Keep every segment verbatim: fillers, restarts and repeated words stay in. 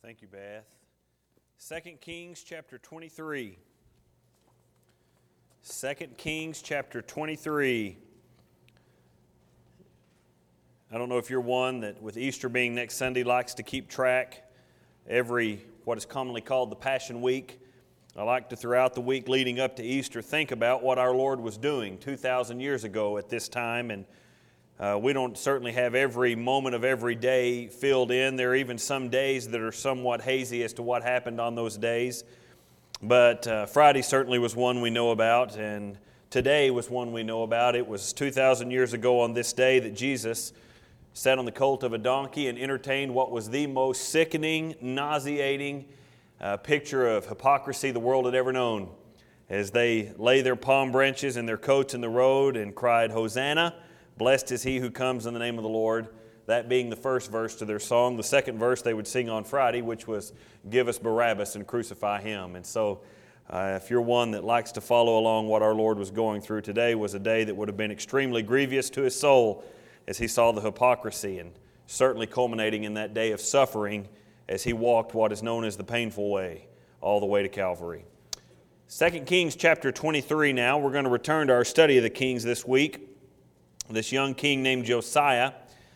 Thank you, Beth. Second Kings chapter twenty-three. Second Kings chapter twenty-three. I don't know if you're one that, with Easter being next Sunday, likes to keep track every, what is commonly called the Passion Week. I like to, throughout the week leading up to Easter, think about what our Lord was doing two thousand years ago at this time. And uh, we don't certainly have every moment of every day filled in. There are even some days that are somewhat hazy as to what happened on those days. But uh, Friday certainly was one we know about, and today was one we know about. It was two thousand years ago on this day that Jesus sat on the colt of a donkey and entertained what was the most sickening, nauseating uh, picture of hypocrisy the world had ever known, as they lay their palm branches and their coats in the road and cried, "Hosanna, blessed is he who comes in the name of the Lord." That being the first verse to their song. The second verse they would sing on Friday, which was, "Give us Barabbas and crucify him." And so uh, if you're one that likes to follow along what our Lord was going through, today was a day that would have been extremely grievous to his soul as he saw the hypocrisy, and certainly culminating in that day of suffering as he walked what is known as the painful way, all the way to Calvary. Second Kings chapter twenty-three now. We're going to return to our study of the kings this week. This young king named Josiah.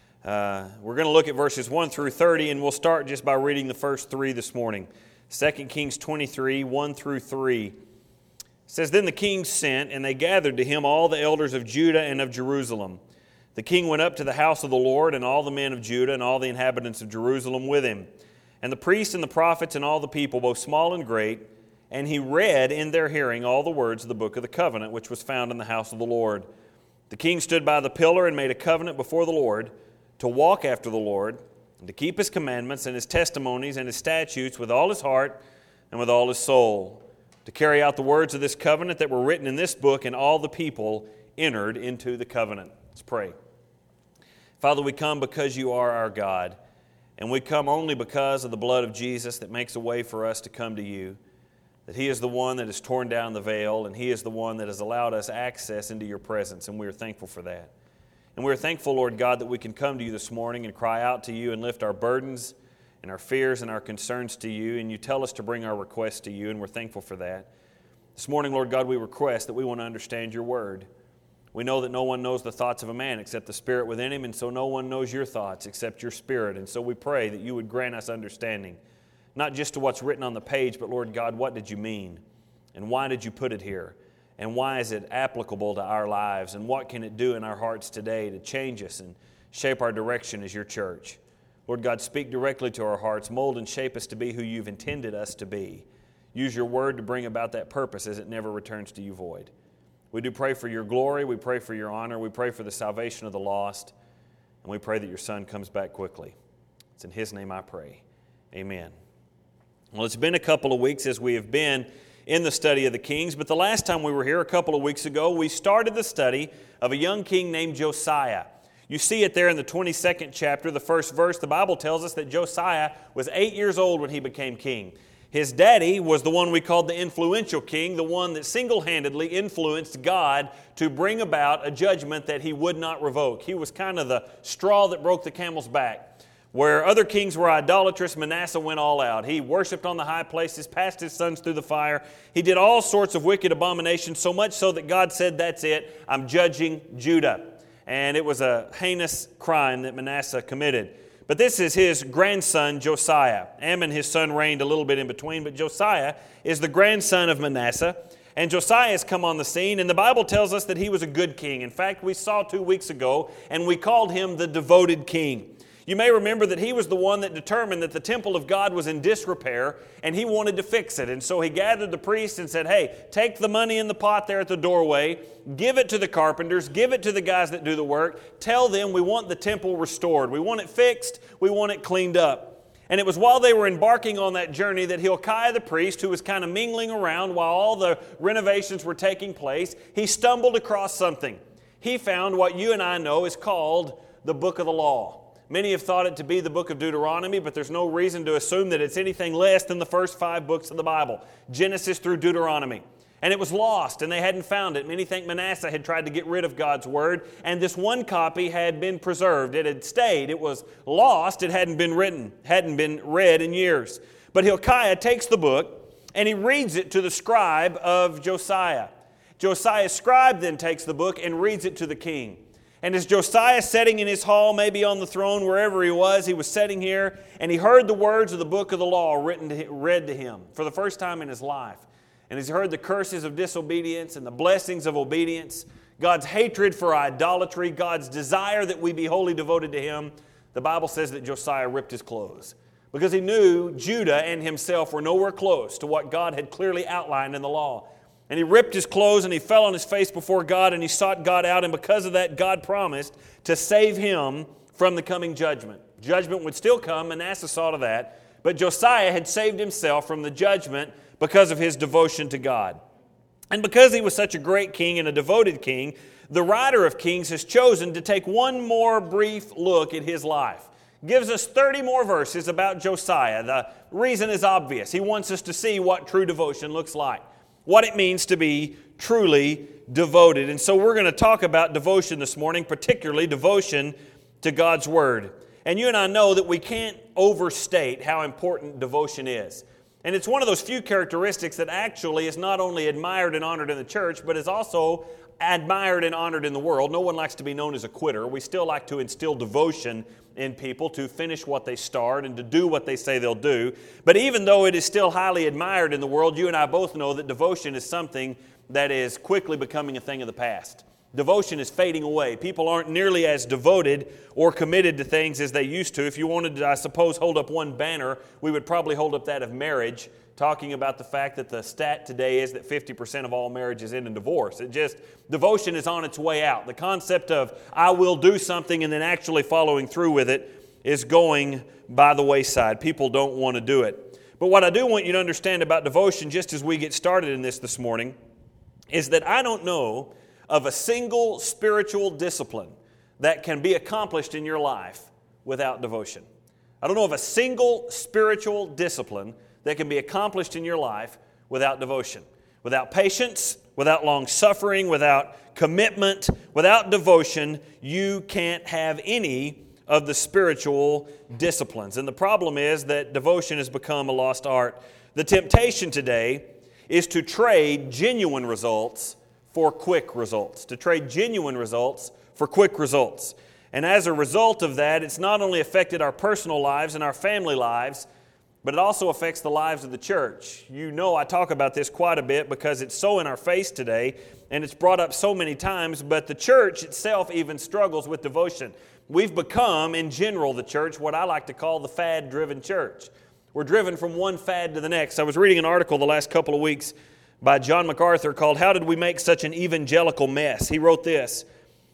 Uh, we're going to look at verses one through thirty, and we'll start just by reading the first three this morning. Second Kings twenty-three, one through three. It says, "Then the king sent, and they gathered to him all the elders of Judah and of Jerusalem. The king went up to the house of the Lord, and all the men of Judah and all the inhabitants of Jerusalem with him, and the priests and the prophets and all the people, both small and great, and he read in their hearing all the words of the book of the covenant, which was found in the house of the Lord. The king stood by the pillar and made a covenant before the Lord, to walk after the Lord, and to keep his commandments and his testimonies and his statutes with all his heart and with all his soul, to carry out the words of this covenant that were written in this book, and all the people entered into the covenant." Let's pray. Father, we come because you are our God, and we come only because of the blood of Jesus that makes a way for us to come to you, that he is the one that has torn down the veil, and he is the one that has allowed us access into your presence, and we are thankful for that. And we're thankful, Lord God, that we can come to you this morning and cry out to you and lift our burdens and our fears and our concerns to you, and you tell us to bring our requests to you, and we're thankful for that. This morning, Lord God, we request that we want to understand your word. We know that no one knows the thoughts of a man except the Spirit within him, and so no one knows your thoughts except your Spirit. And so we pray that you would grant us understanding, not just to what's written on the page, but Lord God, what did you mean? And why did you put it here? And why is it applicable to our lives? And what can it do in our hearts today to change us and shape our direction as your church? Lord God, speak directly to our hearts, mold and shape us to be who you've intended us to be. Use your word to bring about that purpose as it never returns to you void. We do pray for your glory, we pray for your honor, we pray for the salvation of the lost, and we pray that your Son comes back quickly. It's in his name I pray. Amen. Well, it's been a couple of weeks as we have been in the study of the kings, but the last time we were here a couple of weeks ago, we started the study of a young king named Josiah. You see it there in the twenty-second chapter, the first verse. The Bible tells us that Josiah was eight years old when he became king. His daddy was the one we called the influential king, the one that single-handedly influenced God to bring about a judgment that he would not revoke. He was kind of the straw that broke the camel's back. Where other kings were idolatrous, Manasseh went all out. He worshiped on the high places, passed his sons through the fire. He did all sorts of wicked abominations, so much so that God said, "That's it, I'm judging Judah." And it was a heinous crime that Manasseh committed. But this is his grandson, Josiah. Ammon, his son, reigned a little bit in between, but Josiah is the grandson of Manasseh. And Josiah has come on the scene, and the Bible tells us that he was a good king. In fact, we saw two weeks ago, and we called him the devoted king. You may remember that he was the one that determined that the temple of God was in disrepair, and he wanted to fix it. And so he gathered the priests and said, "Hey, take the money in the pot there at the doorway, give it to the carpenters, give it to the guys that do the work, tell them we want the temple restored. We want it fixed, we want it cleaned up." And it was while they were embarking on that journey that Hilkiah the priest, who was kind of mingling around while all the renovations were taking place, he stumbled across something. He found what you and I know is called the Book of the Law. Many have thought it to be the book of Deuteronomy, but there's no reason to assume that it's anything less than the first five books of the Bible, Genesis through Deuteronomy. And it was lost, and they hadn't found it. Many think Manasseh had tried to get rid of God's Word, and this one copy had been preserved. It had stayed. It was lost. It hadn't been written, hadn't been read in years. But Hilkiah takes the book, and he reads it to the scribe of Josiah. Josiah's scribe then takes the book and reads it to the king. And as Josiah sitting in his hall, maybe on the throne, wherever he was, he was sitting here, and he heard the words of the book of the law written to him, read to him for the first time in his life. And as he heard the curses of disobedience and the blessings of obedience, God's hatred for idolatry, God's desire that we be wholly devoted to Him, the Bible says that Josiah ripped his clothes. Because he knew Judah and himself were nowhere close to what God had clearly outlined in the law. And he ripped his clothes and he fell on his face before God and he sought God out. And because of that, God promised to save him from the coming judgment. Judgment would still come. Manasseh saw to that. But Josiah had saved himself from the judgment because of his devotion to God. And because he was such a great king and a devoted king, the writer of Kings has chosen to take one more brief look at his life. Gives us thirty more verses about Josiah. The reason is obvious. He wants us to see what true devotion looks like, what it means to be truly devoted. And so we're going to talk about devotion this morning, particularly devotion to God's Word. And you and I know that we can't overstate how important devotion is. And it's one of those few characteristics that actually is not only admired and honored in the church, but is also admired and honored in the world. No one likes to be known as a quitter. We still like to instill devotion in people to finish what they start and to do what they say they'll do. But even though it is still highly admired in the world, you and I both know that devotion is something that is quickly becoming a thing of the past. Devotion is fading away. People aren't nearly as devoted or committed to things as they used to. If you wanted to, I suppose, hold up one banner, we would probably hold up that of marriage, talking about the fact that the stat today is that fifty percent of all marriages end in divorce. It just, devotion is on its way out. The concept of I will do something and then actually following through with it is going by the wayside. People don't want to do it. But what I do want you to understand about devotion, just as we get started in this this morning, is that I don't know of a single spiritual discipline that can be accomplished in your life without devotion. I don't know of a single spiritual discipline that can be accomplished in your life without devotion. Without patience, without long suffering, without commitment, without devotion, you can't have any of the spiritual disciplines. And the problem is that devotion has become a lost art. The temptation today is to trade genuine results for quick results, to trade genuine results for quick results. And as a result of that, it's not only affected our personal lives and our family lives, but it also affects the lives of the church. You know I talk about this quite a bit because it's so in our face today, and it's brought up so many times, but the church itself even struggles with devotion. We've become, in general, the church, what I like to call the fad-driven church. We're driven from one fad to the next. I was reading an article the last couple of weeks by John MacArthur called How Did We Make Such an Evangelical Mess? He wrote this: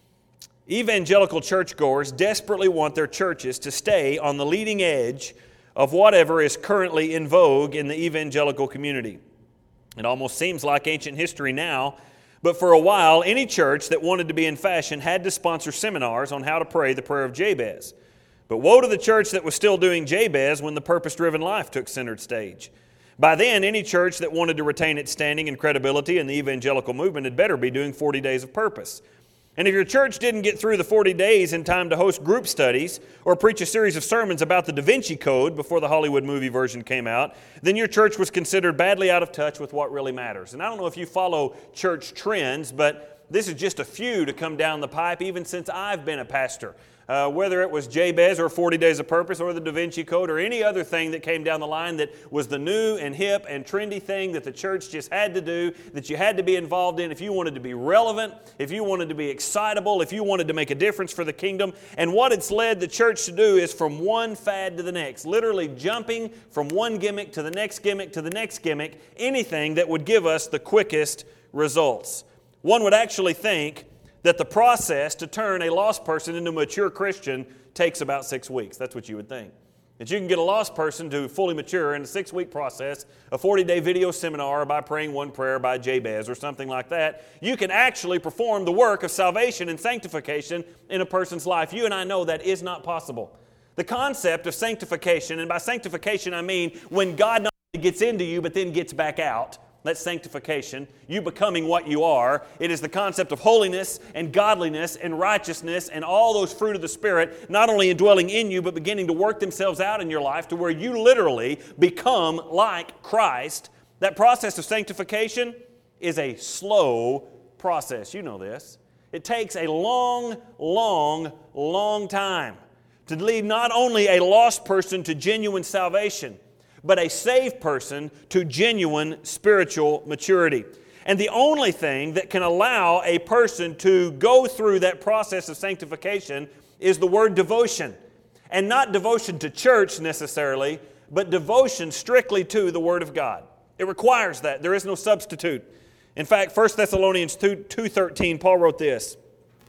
evangelical churchgoers desperately want their churches to stay on the leading edge of whatever is currently in vogue in the evangelical community. It almost seems like ancient history now, but for a while, any church that wanted to be in fashion had to sponsor seminars on how to pray the prayer of Jabez. But woe to the church that was still doing Jabez when the purpose-driven life took center stage. By then, any church that wanted to retain its standing and credibility in the evangelical movement had better be doing forty days of purpose. And if your church didn't get through the forty days in time to host group studies or preach a series of sermons about the Da Vinci Code before the Hollywood movie version came out, then your church was considered badly out of touch with what really matters. And I don't know if you follow church trends, but this is just a few to come down the pipe even since I've been a pastor. Uh, whether it was Jabez or forty days of Purpose or the Da Vinci Code or any other thing that came down the line that was the new and hip and trendy thing that the church just had to do, that you had to be involved in if you wanted to be relevant, if you wanted to be excitable, if you wanted to make a difference for the kingdom. And what it's led the church to do is from one fad to the next, literally jumping from one gimmick to the next gimmick to the next gimmick, anything that would give us the quickest results. One would actually think that the process to turn a lost person into a mature Christian takes about six weeks. That's what you would think. That you can get a lost person to fully mature in a six-week process, a forty-day video seminar by praying one prayer by Jabez or something like that. You can actually perform the work of salvation and sanctification in a person's life. You and I know that is not possible. The concept of sanctification, and by sanctification I mean when God not only gets into you but then gets back out. That's sanctification, you becoming what you are. It is the concept of holiness and godliness and righteousness and all those fruit of the Spirit, not only indwelling in you, but beginning to work themselves out in your life to where you literally become like Christ. That process of sanctification is a slow process. You know this. It takes a long, long, long time to lead not only a lost person to genuine salvation, but a saved person to genuine spiritual maturity. And the only thing that can allow a person to go through that process of sanctification is the word devotion. And not devotion to church necessarily, but devotion strictly to the Word of God. It requires that. There is no substitute. In fact, First Thessalonians two thirteen, Paul wrote this.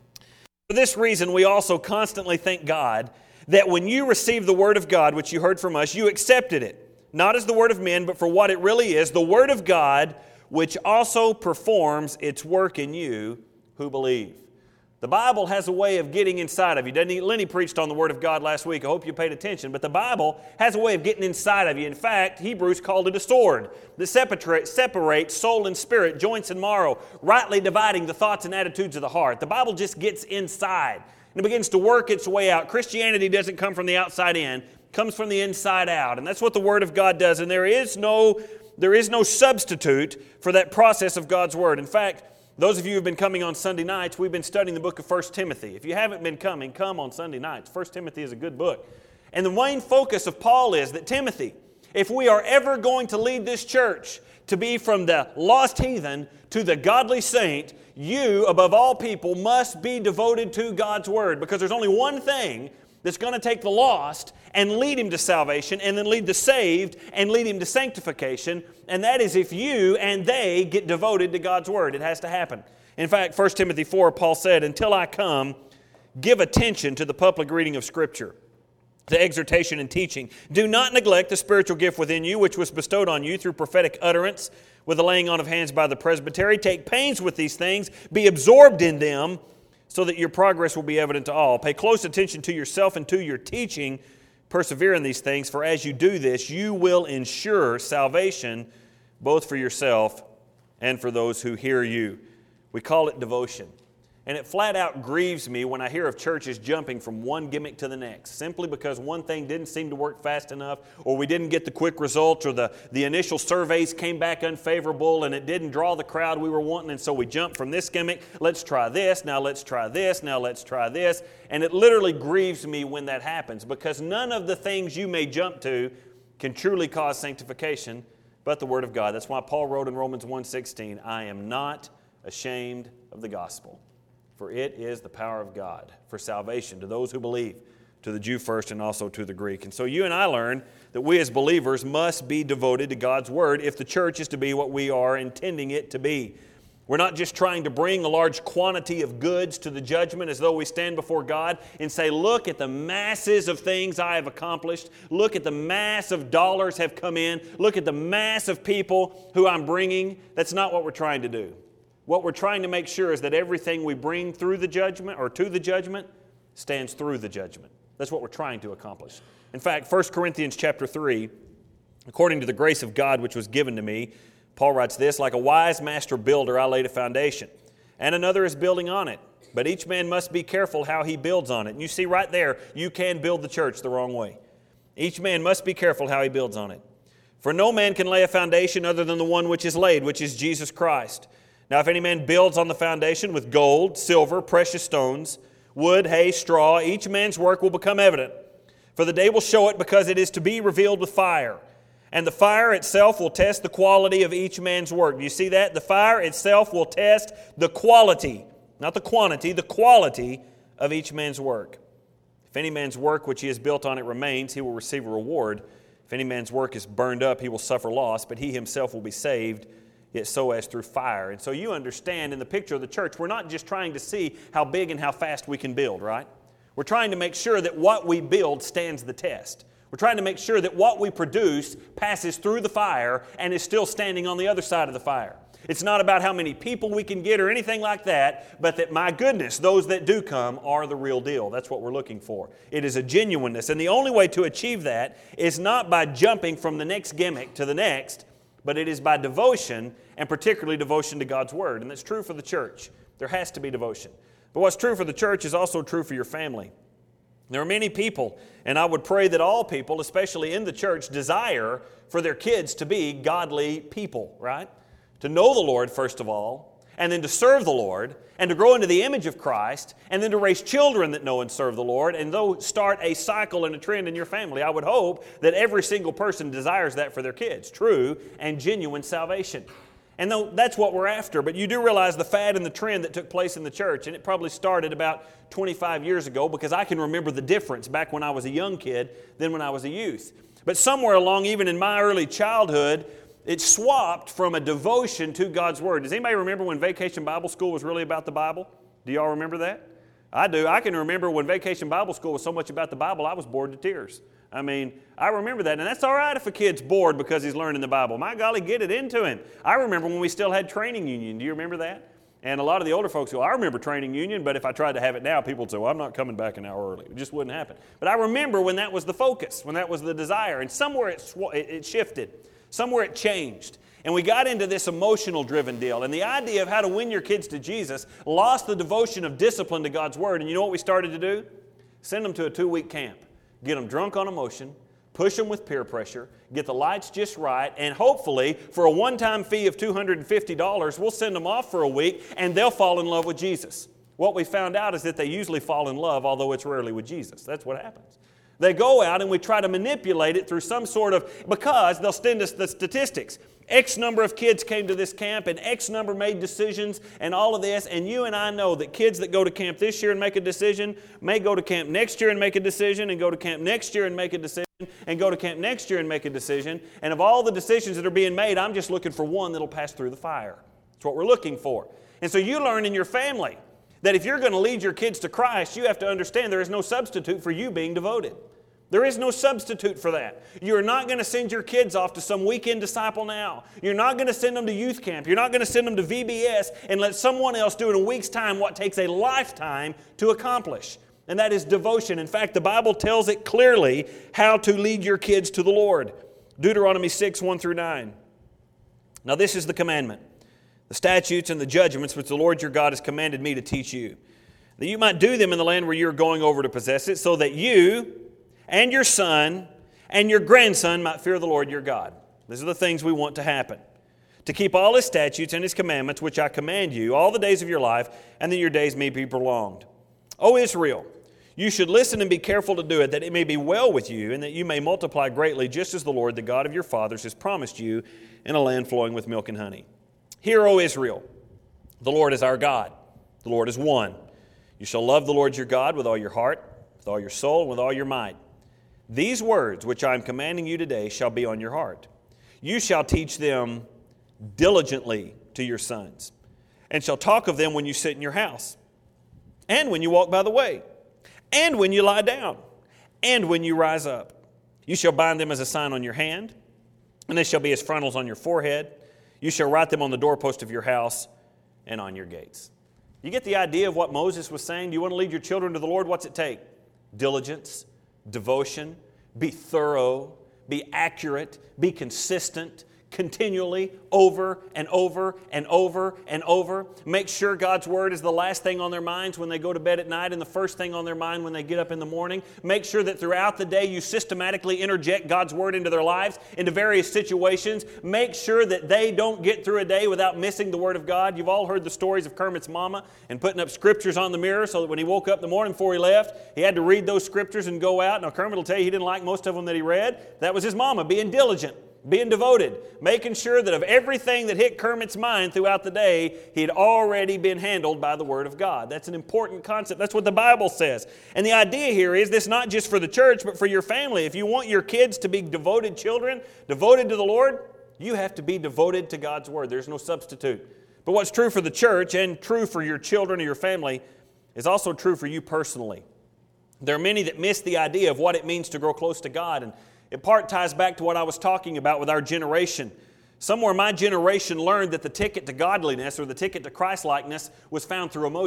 For this reason, we also constantly thank God that when you received the Word of God, which you heard from us, you accepted it. Not as the word of men, but for what it really is, the Word of God, which also performs its work in you who believe. The Bible has a way of getting inside of you. Doesn't he? Lenny preached on the Word of God last week. I hope you paid attention. But the Bible has a way of getting inside of you. In fact, Hebrews called it a sword that separates soul and spirit, joints and marrow, rightly dividing the thoughts and attitudes of the heart. The Bible just gets inside and it begins to work its way out. Christianity doesn't come from the outside in. Comes from the inside out. And that's what the Word of God does. And there is no, there is no substitute for that process of God's Word. In fact, those of you who have been coming on Sunday nights, we've been studying the book of First Timothy. If you haven't been coming, come on Sunday nights. First Timothy is a good book. And the main focus of Paul is that Timothy, if we are ever going to lead this church to be from the lost heathen to the godly saint, you, above all people, must be devoted to God's Word. Because there's only one thing that's going to take the lost and lead him to salvation, and then lead the saved and lead him to sanctification, and that is if you and they get devoted to God's Word. It has to happen. In fact, First Timothy four, Paul said, until I come, give attention to the public reading of Scripture, to exhortation and teaching. Do not neglect the spiritual gift within you, which was bestowed on you through prophetic utterance, with the laying on of hands by the presbytery. Take pains with these things, be absorbed in them, so that your progress will be evident to all. Pay close attention to yourself and to your teaching. Persevere in these things, for as you do this, you will ensure salvation both for yourself and for those who hear you. We call it devotion. And it flat out grieves me when I hear of churches jumping from one gimmick to the next, simply because one thing didn't seem to work fast enough, or we didn't get the quick results, or the, the initial surveys came back unfavorable and it didn't draw the crowd we were wanting, and so we jumped from this gimmick, let's try this, now let's try this, now let's try this. And it literally grieves me when that happens, because none of the things you may jump to can truly cause sanctification but the Word of God. That's why Paul wrote in Romans one sixteen, I am not ashamed of the gospel. For it is the power of God for salvation to those who believe, to the Jew first and also to the Greek. And so you and I learn that we as believers must be devoted to God's Word if the church is to be what we are intending it to be. We're not just trying to bring a large quantity of goods to the judgment as though we stand before God and say, look at the masses of things I have accomplished. Look at the mass of dollars have come in. Look at the mass of people who I'm bringing. That's not what we're trying to do. What we're trying to make sure is that everything we bring through the judgment or to the judgment stands through the judgment. That's what we're trying to accomplish. In fact, First Corinthians chapter three, according to the grace of God which was given to me, Paul writes this, like a wise master builder I laid a foundation, and another is building on it. But each man must be careful how he builds on it. And you see right there, you can build the church the wrong way. Each man must be careful how he builds on it. For no man can lay a foundation other than the one which is laid, which is Jesus Christ. Now, if any man builds on the foundation with gold, silver, precious stones, wood, hay, straw, each man's work will become evident. For the day will show it, because it is to be revealed with fire. And the fire itself will test the quality of each man's work. Do you see that? The fire itself will test the quality, not the quantity, the quality of each man's work. If any man's work which he has built on it remains, he will receive a reward. If any man's work is burned up, he will suffer loss, but he himself will be saved, yet so as through fire. And so you understand in the picture of the church, we're not just trying to see how big and how fast we can build, right? We're trying to make sure that what we build stands the test. We're trying to make sure that what we produce passes through the fire and is still standing on the other side of the fire. It's not about how many people we can get or anything like that, but that, my goodness, those that do come are the real deal. That's what we're looking for. It is a genuineness. And the only way to achieve that is not by jumping from the next gimmick to the next, but it is by devotion, and particularly devotion to God's Word. And that's true for the church. There has to be devotion. But what's true for the church is also true for your family. There are many people, and I would pray that all people, especially in the church, desire for their kids to be godly people, right? To know the Lord, first of all, and then to serve the Lord, and to grow into the image of Christ, and then to raise children that know and serve the Lord, and though start a cycle and a trend in your family. I would hope that every single person desires that for their kids, true and genuine salvation. And though that's what we're after, but you do realize the fad and the trend that took place in the church, and it probably started about twenty-five years ago, because I can remember the difference back when I was a young kid than when I was a youth. But somewhere along, even in my early childhood, it swapped from a devotion to God's Word. Does anybody remember when Vacation Bible School was really about the Bible? Do y'all remember that? I do. I can remember when Vacation Bible School was so much about the Bible, I was bored to tears. I mean, I remember that. And that's all right if a kid's bored because he's learning the Bible. My golly, get it into him. I remember when we still had training union. Do you remember that? And a lot of the older folks go, I remember training union, but if I tried to have it now, people would say, well, I'm not coming back an hour early. It just wouldn't happen. But I remember when that was the focus, when that was the desire. And somewhere it, sw- it shifted. Somewhere it changed. And we got into this emotional-driven deal. And the idea of how to win your kids to Jesus lost the devotion of discipline to God's Word. And you know what we started to do? Send them to a two-week camp. Get them drunk on emotion, push them with peer pressure, get the lights just right, and hopefully, for a one-time fee of two hundred fifty dollars, we'll send them off for a week, and they'll fall in love with Jesus. What we found out is that they usually fall in love, although it's rarely with Jesus. That's what happens. They go out and we try to manipulate it through some sort of, because they'll send us the statistics. X number of kids came to this camp and X number made decisions and all of this. And you and I know that kids that go to camp this year and make a decision may go to camp next year and make a decision and go to camp next year and make a decision and go to camp next year and make a decision. And of all the decisions that are being made, I'm just looking for one that'll pass through the fire. That's what we're looking for. And so you learn in your family that if you're going to lead your kids to Christ, you have to understand there is no substitute for you being devoted. There is no substitute for that. You're not going to send your kids off to some weekend disciple now. You're not going to send them to youth camp. You're not going to send them to V B S and let someone else do in a week's time what takes a lifetime to accomplish. And that is devotion. In fact, the Bible tells it clearly how to lead your kids to the Lord. Deuteronomy six, one through nine. Now this is the commandment, the statutes and the judgments which the Lord your God has commanded me to teach you, that you might do them in the land where you're going over to possess it, so that you and your son and your grandson might fear the Lord your God. These are the things we want to happen. To keep all His statutes and His commandments, which I command you, all the days of your life, and that your days may be prolonged. O Israel, you should listen and be careful to do it, that it may be well with you, and that you may multiply greatly, just as the Lord, the God of your fathers, has promised you in a land flowing with milk and honey. Hear, O Israel, the Lord is our God. The Lord is one. You shall love the Lord your God with all your heart, with all your soul, and with all your might. These words which I am commanding you today shall be on your heart. You shall teach them diligently to your sons, and shall talk of them when you sit in your house, and when you walk by the way, and when you lie down, and when you rise up. You shall bind them as a sign on your hand, and they shall be as frontals on your forehead. You shall write them on the doorpost of your house and on your gates. You get the idea of what Moses was saying? Do you want to lead your children to the Lord? What's it take? Diligence. Devotion, be thorough, be accurate, be consistent, continually, over and over and over and over. Make sure God's Word is the last thing on their minds when they go to bed at night and the first thing on their mind when they get up in the morning. Make sure that throughout the day you systematically interject God's Word into their lives, into various situations. Make sure that they don't get through a day without missing the Word of God. You've all heard the stories of Kermit's mama and putting up scriptures on the mirror so that when he woke up the morning before he left, he had to read those scriptures and go out. Now Kermit will tell you he didn't like most of them that he read. That was his mama being diligent, being devoted, making sure that of everything that hit Kermit's mind throughout the day, he had already been handled by the Word of God. That's an important concept. That's what the Bible says. And the idea here is this not just for the church, but for your family. If you want your kids to be devoted children, devoted to the Lord, you have to be devoted to God's Word. There's no substitute. But what's true for the church and true for your children or your family is also true for you personally. There are many that miss the idea of what it means to grow close to God, and it part ties back to what I was talking about with our generation. Somewhere my generation learned that the ticket to godliness or the ticket to Christ-likeness was found through emotion.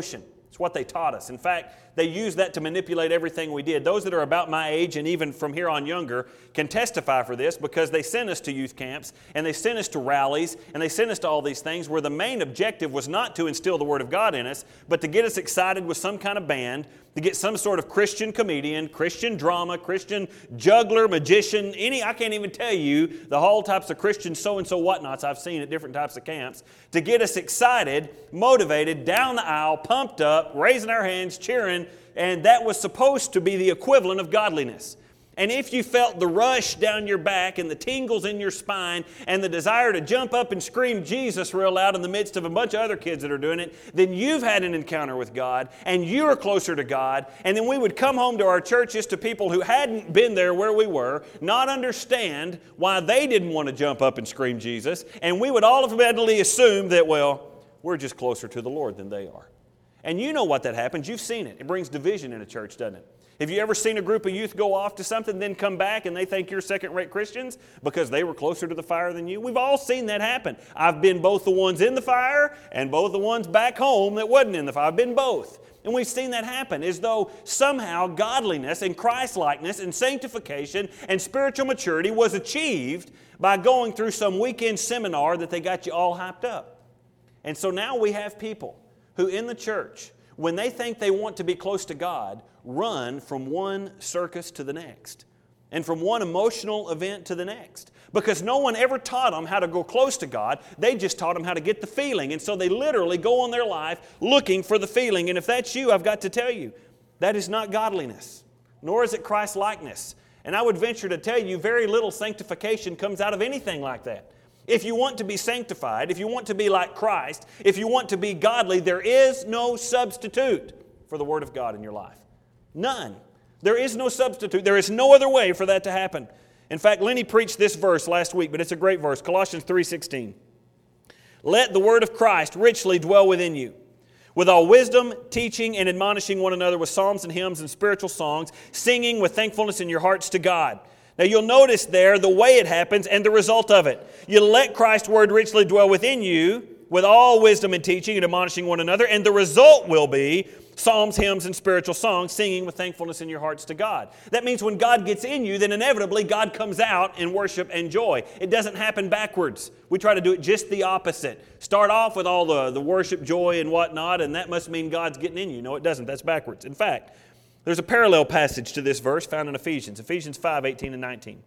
It's what they taught us. In fact, they used that to manipulate everything we did. Those that are about my age and even from here on younger can testify for this because they sent us to youth camps and they sent us to rallies and they sent us to all these things where the main objective was not to instill the Word of God in us, but to get us excited with some kind of band, to get some sort of Christian comedian, Christian drama, Christian juggler, magician, any, I can't even tell you the whole types of Christian so-and-so whatnots I've seen at different types of camps, to get us excited, motivated, down the aisle, pumped up, raising our hands, cheering, and that was supposed to be the equivalent of godliness. And if you felt the rush down your back and the tingles in your spine and the desire to jump up and scream Jesus real loud in the midst of a bunch of other kids that are doing it, then you've had an encounter with God and you're closer to God. And then we would come home to our churches to people who hadn't been there where we were, not understand why they didn't want to jump up and scream Jesus, and we would all automatically assume that, well, we're just closer to the Lord than they are. And you know what that happens. You've seen it. It brings division in a church, doesn't it? Have you ever seen a group of youth go off to something, then come back and they think you're second-rate Christians because they were closer to the fire than you? We've all seen that happen. I've been both the ones in the fire and both the ones back home that wasn't in the fire. I've been both. And we've seen that happen as though somehow godliness and Christ-likeness and sanctification and spiritual maturity was achieved by going through some weekend seminar that they got you all hyped up. And so now we have people who in the church, when they think they want to be close to God, run from one circus to the next and from one emotional event to the next. Because no one ever taught them how to go close to God. They just taught them how to get the feeling. And so they literally go on their life looking for the feeling. And if that's you, I've got to tell you, that is not godliness, nor is it Christ-likeness. And I would venture to tell you, very little sanctification comes out of anything like that. If you want to be sanctified, if you want to be like Christ, if you want to be godly, there is no substitute for the Word of God in your life. None. There is no substitute. There is no other way for that to happen. In fact, Lenny preached this verse last week, but it's a great verse, Colossians three sixteen. Let the word of Christ richly dwell within you, with all wisdom, teaching, and admonishing one another with psalms and hymns and spiritual songs, singing with thankfulness in your hearts to God. Now you'll notice there the way it happens and the result of it. You let Christ's word richly dwell within you, with all wisdom and teaching and admonishing one another, and the result will be psalms, hymns, and spiritual songs, singing with thankfulness in your hearts to God. That means when God gets in you, then inevitably God comes out in worship and joy. It doesn't happen backwards. We try to do it just the opposite. Start off with all the, the worship, joy, and whatnot, and that must mean God's getting in you. No, it doesn't. That's backwards. In fact, there's a parallel passage to this verse found in Ephesians, Ephesians five, eighteen and nineteen.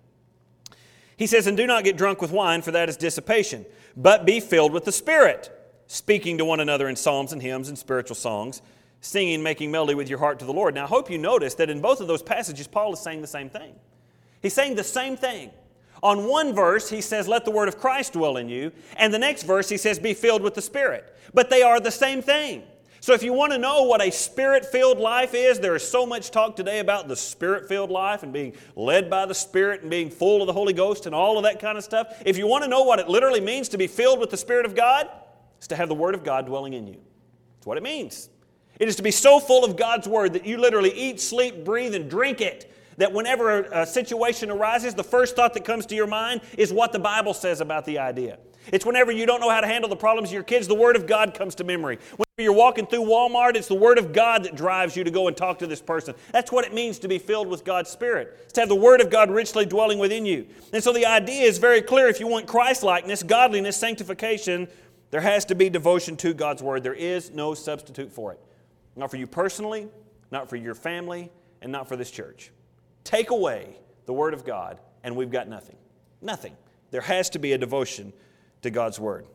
He says, and do not get drunk with wine, for that is dissipation, but be filled with the Spirit, speaking to one another in psalms and hymns and spiritual songs, singing, making melody with your heart to the Lord. Now, I hope you notice that in both of those passages, Paul is saying the same thing. He's saying the same thing. On one verse, he says, let the word of Christ dwell in you. And the next verse, he says, be filled with the Spirit. But they are the same thing. So if you want to know what a Spirit-filled life is, there is so much talk today about the Spirit-filled life and being led by the Spirit and being full of the Holy Ghost and all of that kind of stuff. If you want to know what it literally means to be filled with the Spirit of God, it's to have the Word of God dwelling in you. That's what it means. It is to be so full of God's Word that you literally eat, sleep, breathe, and drink it, that whenever a situation arises, the first thought that comes to your mind is what the Bible says about the idea. It's whenever you don't know how to handle the problems of your kids, the Word of God comes to memory. Whenever you're walking through Walmart, it's the Word of God that drives you to go and talk to this person. That's what it means to be filled with God's Spirit. It's to have the Word of God richly dwelling within you. And so the idea is very clear. If you want Christ-likeness, godliness, sanctification, there has to be devotion to God's Word. There is no substitute for it. Not for you personally, not for your family, and not for this church. Take away the Word of God, and we've got nothing. Nothing. There has to be a devotion to God's Word.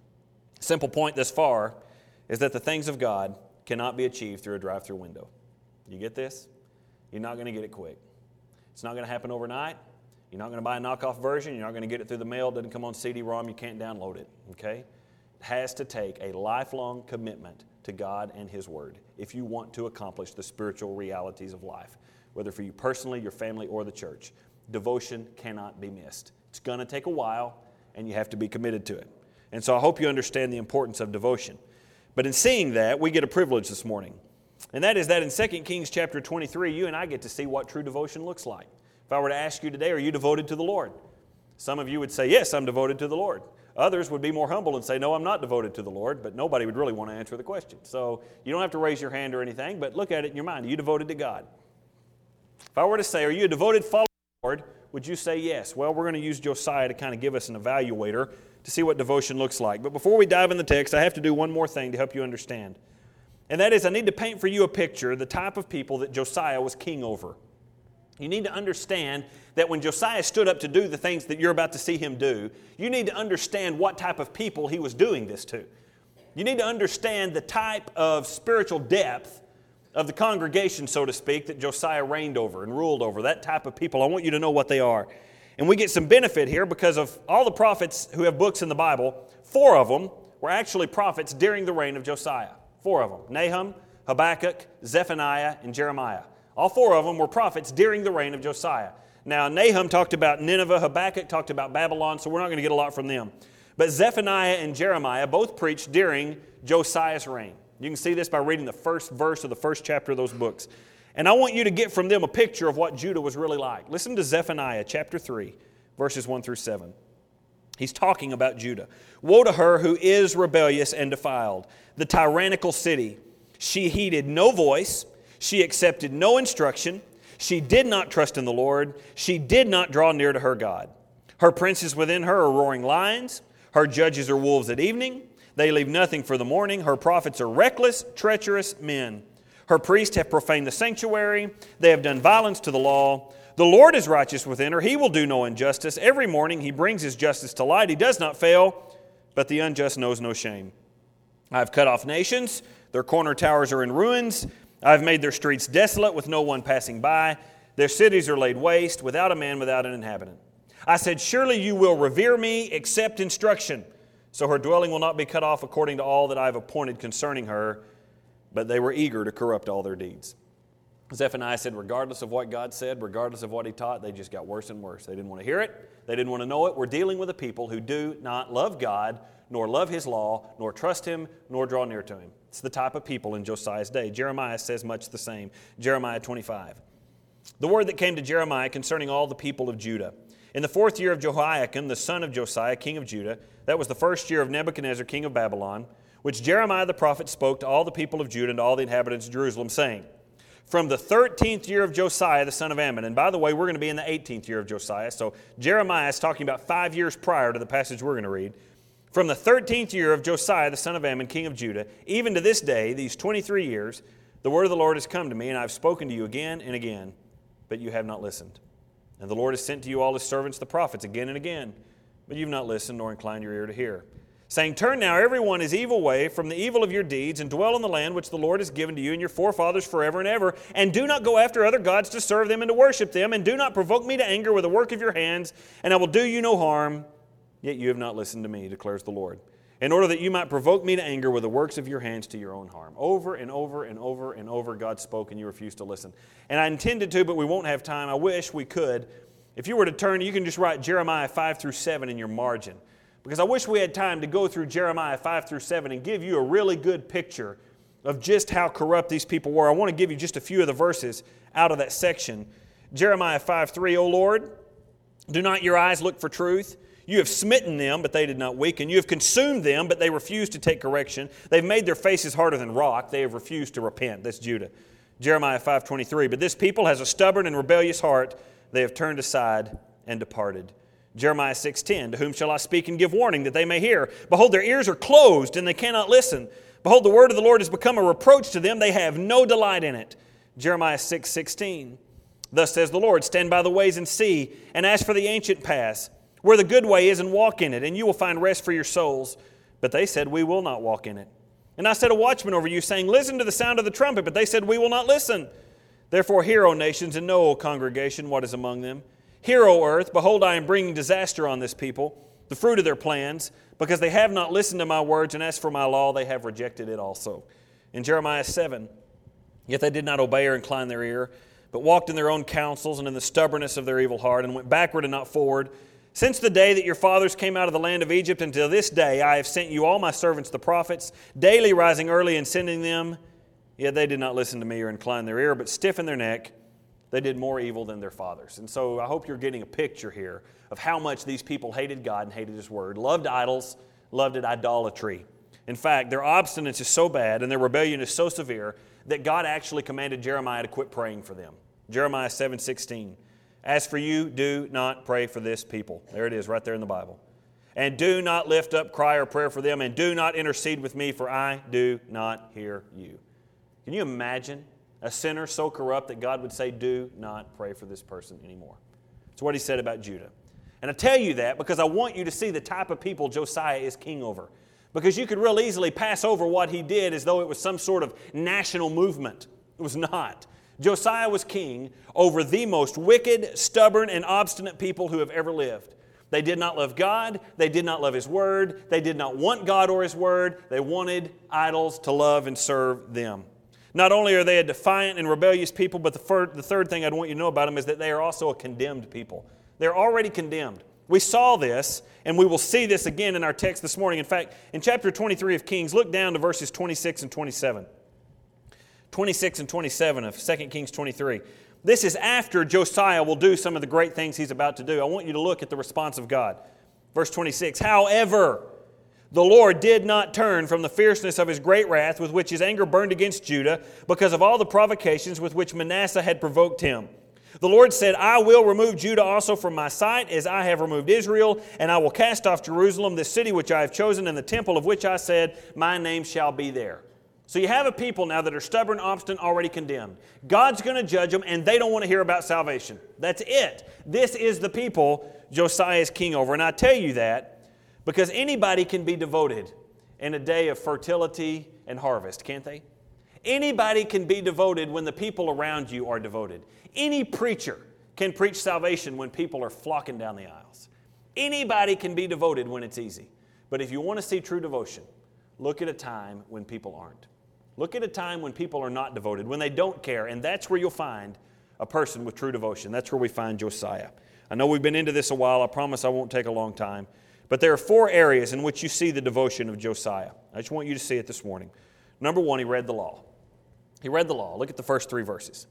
Simple point thus far is that the things of God cannot be achieved through a drive-through window. You get this? You're not going to get it quick. It's not going to happen overnight. You're not going to buy a knockoff version. You're not going to get it through the mail. It doesn't come on C D ROM. You can't download it. Okay? It has to take a lifelong commitment to God and His Word if you want to accomplish the spiritual realities of life, whether for you personally, your family, or the church. Devotion cannot be missed. It's going to take a while, and you have to be committed to it. And so I hope you understand the importance of devotion. But in seeing that, we get a privilege this morning. And that is that in Second Kings chapter twenty-three, you and I get to see what true devotion looks like. If I were to ask you today, are you devoted to the Lord? Some of you would say, yes, I'm devoted to the Lord. Others would be more humble and say, no, I'm not devoted to the Lord, but nobody would really want to answer the question. So you don't have to raise your hand or anything, but look at it in your mind. Are you devoted to God? If I were to say, are you a devoted follower of the Lord, would you say yes? Well, we're going to use Josiah to kind of give us an evaluator to see what devotion looks like. But before we dive in the text, I have to do one more thing to help you understand. And that is, I need to paint for you a picture of the type of people that Josiah was king over. You need to understand that when Josiah stood up to do the things that you're about to see him do, you need to understand what type of people he was doing this to. You need to understand the type of spiritual depth of the congregation, so to speak, that Josiah reigned over and ruled over. That type of people, I want you to know what they are. And we get some benefit here because of all the prophets who have books in the Bible, four of them were actually prophets during the reign of Josiah. Four of them. Nahum, Habakkuk, Zephaniah, and Jeremiah. All four of them were prophets during the reign of Josiah. Now, Nahum talked about Nineveh, Habakkuk talked about Babylon, so we're not going to get a lot from them. But Zephaniah and Jeremiah both preached during Josiah's reign. You can see this by reading the first verse of the first chapter of those books. And I want you to get from them a picture of what Judah was really like. Listen to Zephaniah chapter three, verses one through seven. He's talking about Judah. Woe to her who is rebellious and defiled, the tyrannical city. She heeded no voice. She accepted no instruction. She did not trust in the Lord. She did not draw near to her God. Her princes within her are roaring lions. Her judges are wolves at evening. They leave nothing for the morning. Her prophets are reckless, treacherous men. Her priests have profaned the sanctuary. They have done violence to the law. The Lord is righteous within her. He will do no injustice. Every morning He brings His justice to light. He does not fail, but the unjust knows no shame. I have cut off nations. Their corner towers are in ruins. I have made their streets desolate with no one passing by. Their cities are laid waste without a man, without an inhabitant. I said, surely you will revere me, accept instruction. So her dwelling will not be cut off according to all that I have appointed concerning her. But they were eager to corrupt all their deeds. Zephaniah said, regardless of what God said, regardless of what He taught, they just got worse and worse. They didn't want to hear it. They didn't want to know it. We're dealing with a people who do not love God, nor love His law, nor trust Him, nor draw near to Him. It's the type of people in Josiah's day. Jeremiah says much the same. Jeremiah twenty-five. The word that came to Jeremiah concerning all the people of Judah. In the fourth year of Jehoiakim, the son of Josiah, king of Judah, that was the first year of Nebuchadnezzar, king of Babylon, which Jeremiah the prophet spoke to all the people of Judah and to all the inhabitants of Jerusalem, saying, from the thirteenth year of Josiah, the son of Ammon. And by the way, we're going to be in the eighteenth year of Josiah. So Jeremiah is talking about five years prior to the passage we're going to read. From the thirteenth year of Josiah, the son of Ammon, king of Judah, even to this day, these twenty-three years, the word of the Lord has come to me, and I've spoken to you again and again, but you have not listened. And the Lord has sent to you all His servants, the prophets, again and again, but you've not listened nor inclined your ear to hear. Saying, turn now every one his evil way from the evil of your deeds, and dwell in the land which the Lord has given to you and your forefathers forever and ever. And do not go after other gods to serve them and to worship them. And do not provoke me to anger with the work of your hands, and I will do you no harm. Yet you have not listened to me, declares the Lord, in order that you might provoke me to anger with the works of your hands to your own harm. Over and over and over and over God spoke, and you refused to listen. And I intended to, but we won't have time. I wish we could. If you were to turn, you can just write Jeremiah five through seven in your margin. Because I wish we had time to go through Jeremiah five through seven and give you a really good picture of just how corrupt these people were. I want to give you just a few of the verses out of that section. Jeremiah five three, O Lord, do not your eyes look for truth? You have smitten them, but they did not weaken. You have consumed them, but they refused to take correction. They've made their faces harder than rock. They have refused to repent. That's Judah. Jeremiah five twenty-three, but this people has a stubborn and rebellious heart. They have turned aside and departed. Jeremiah six ten, to whom shall I speak and give warning that they may hear? Behold, their ears are closed and they cannot listen. Behold, the word of the Lord has become a reproach to them. They have no delight in it. Jeremiah six sixteen, thus says the Lord, stand by the ways and see, and ask for the ancient paths, where the good way is, and walk in it, and you will find rest for your souls. But they said, we will not walk in it. And I set a watchman over you, saying, listen to the sound of the trumpet. But they said, we will not listen. Therefore hear, O nations, and know, O congregation, what is among them. Hear, O earth, behold, I am bringing disaster on this people, the fruit of their plans, because they have not listened to my words, and as for my law, they have rejected it also. In Jeremiah seven, yet they did not obey or incline their ear, but walked in their own counsels and in the stubbornness of their evil heart, and went backward and not forward. Since the day that your fathers came out of the land of Egypt until this day, I have sent you all my servants the prophets, daily rising early and sending them. Yet they did not listen to me or incline their ear, but stiffened their neck They did more evil than their fathers. And so I hope you're getting a picture here of how much these people hated God and hated His Word, loved idols, loved idolatry. In fact, their obstinance is so bad and their rebellion is so severe that God actually commanded Jeremiah to quit praying for them. Jeremiah seven sixteen. As for you, do not pray for this people. There it is, right there in the Bible. And do not lift up cry or prayer for them, and do not intercede with me, for I do not hear you. Can you imagine a sinner so corrupt that God would say, do not pray for this person anymore? That's what He said about Judah. And I tell you that because I want you to see the type of people Josiah is king over. Because you could real easily pass over what he did as though it was some sort of national movement. It was not. Josiah was king over the most wicked, stubborn, and obstinate people who have ever lived. They did not love God. They did not love His Word. They did not want God or His Word. They wanted idols to love and serve them. Not only are they a defiant and rebellious people, but the, third, the third thing I'd want you to know about them is that they are also a condemned people. They're already condemned. We saw this, and we will see this again in our text this morning. In fact, in chapter twenty-three of Kings, look down to verses twenty-six and twenty-seven. twenty-six and twenty-seven of Second Kings twenty-three. This is after Josiah will do some of the great things he's about to do. I want you to look at the response of God. Verse twenty-six, however, the Lord did not turn from the fierceness of His great wrath with which His anger burned against Judah because of all the provocations with which Manasseh had provoked him. The Lord said, I will remove Judah also from my sight, as I have removed Israel, and I will cast off Jerusalem, this city which I have chosen, and the temple of which I said, my name shall be there. So you have a people now that are stubborn, obstinate, already condemned. God's going to judge them, and they don't want to hear about salvation. That's it. This is the people Josiah is king over. And I tell you that because anybody can be devoted in a day of fertility and harvest, can't they? Anybody can be devoted when the people around you are devoted. Any preacher can preach salvation when people are flocking down the aisles. Anybody can be devoted when it's easy. But if you want to see true devotion, look at a time when people aren't. Look at a time when people are not devoted, when they don't care, and that's where you'll find a person with true devotion. That's where we find Josiah. I know we've been into this a while. I promise I won't take a long time. But there are four areas in which you see the devotion of Josiah. I just want you to see it this morning. Number one, he read the law. He read the law. Look at the first three verses.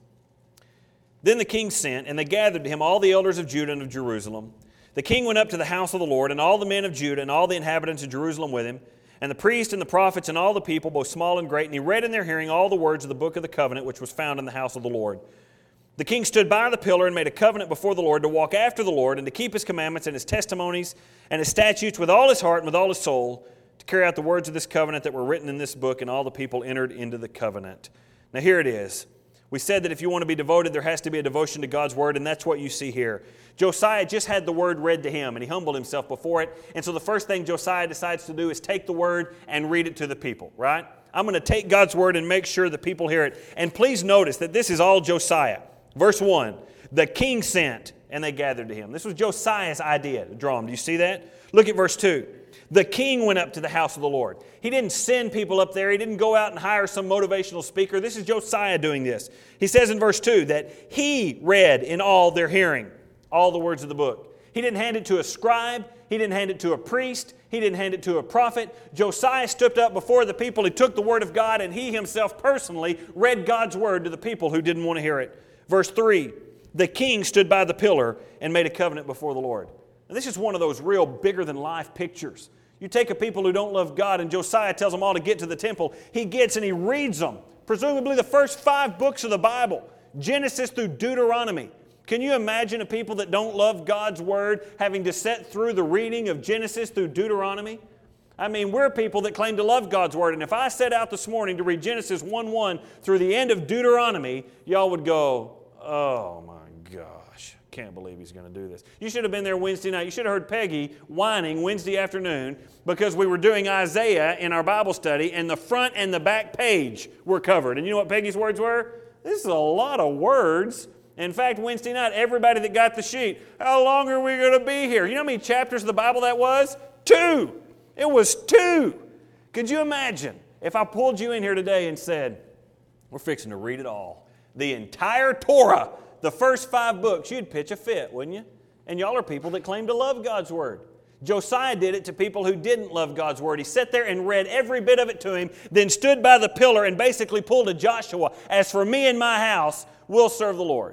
Then the king sent, and they gathered to him all the elders of Judah and of Jerusalem. The king went up to the house of the Lord, and all the men of Judah and all the inhabitants of Jerusalem with him, and the priests and the prophets and all the people, both small and great, and he read in their hearing all the words of the book of the covenant which was found in the house of the Lord. The king stood by the pillar and made a covenant before the Lord to walk after the Lord and to keep His commandments and His testimonies and His statutes with all his heart and with all his soul, to carry out the words of this covenant that were written in this book, and all the people entered into the covenant. Now here it is. We said that if you want to be devoted, there has to be a devotion to God's Word, and that's what you see here. Josiah just had the Word read to him, and he humbled himself before it. And so the first thing Josiah decides to do is take the Word and read it to the people, right? I'm going to take God's Word and make sure the people hear it. And please notice that this is all Josiah. Verse one, the king sent, and they gathered to him. This was Josiah's idea to draw them. Do you see that? Look at verse two. The king went up to the house of the Lord. He didn't send people up there. He didn't go out and hire some motivational speaker. This is Josiah doing this. He says in verse two that he read in all their hearing all the words of the book. He didn't hand it to a scribe. He didn't hand it to a priest. He didn't hand it to a prophet. Josiah stood up before the people. He took the word of God, and he himself personally read God's word to the people who didn't want to hear it. Verse three, the king stood by the pillar and made a covenant before the Lord. Now, this is one of those real bigger-than-life pictures. You take a people who don't love God, and Josiah tells them all to get to the temple. He gets and he reads them, presumably the first five books of the Bible, Genesis through Deuteronomy. Can you imagine a people that don't love God's Word having to sit through the reading of Genesis through Deuteronomy? I mean, we're people that claim to love God's Word, and if I set out this morning to read Genesis one one through the end of Deuteronomy, y'all would go, oh my gosh, can't believe he's going to do this. You should have been there Wednesday night. You should have heard Peggy whining Wednesday afternoon because we were doing Isaiah in our Bible study, and the front and the back page were covered. And you know what Peggy's words were? This is a lot of words. In fact, Wednesday night, everybody that got the sheet, how long are we going to be here? You know how many chapters of the Bible that was? Two. It was two. Could you imagine if I pulled you in here today and said, we're fixing to read it all. The entire Torah, the first five books, you'd pitch a fit, wouldn't you? And y'all are people that claim to love God's Word. Josiah did it to people who didn't love God's Word. He sat there and read every bit of it to him, then stood by the pillar and basically pulled a Joshua, as for me and my house, we'll serve the Lord.